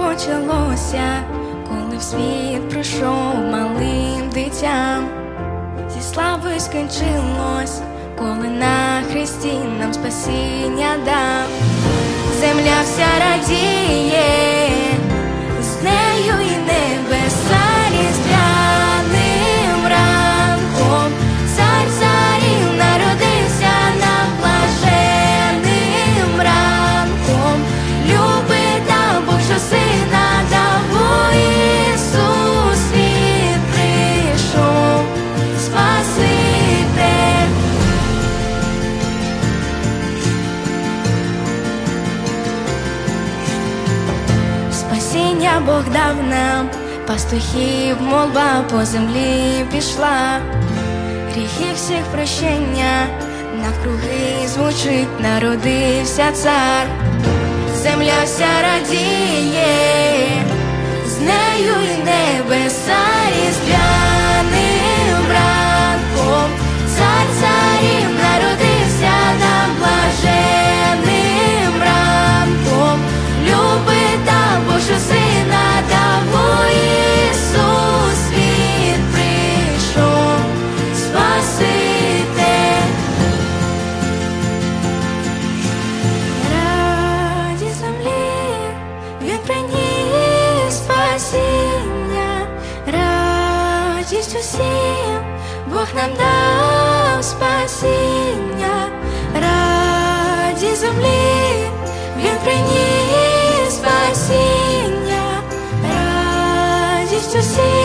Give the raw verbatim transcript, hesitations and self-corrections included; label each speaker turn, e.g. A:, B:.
A: почалося, коли в світ прийшов малим дитям. Зі славою скінчилось, коли на хресті нам спасіння дав. Земля вся радіє, з нею і небеса різдвяним ранком. Цар царів народився нам блаженним ранком. Любить дав Бог, що сина дав, бо Ісус світ прийшов Спаситель. Спасіння Бог дав нам, пастухів молва по землі пішла. Гріхи всіх прощення, навкруги звучить, народився цар. Земля вся радіє, з нею і небеса різдвяним ранком. Цар царів народився нам блаженним ранком. Любить дав Бог, що сина дав, бо Ісус світ прийшов Спаситель. Раді землі Він приніс спасіння, радість усім Бог нам дав спасіння. Раді землі Він приніс спасіння, радість усім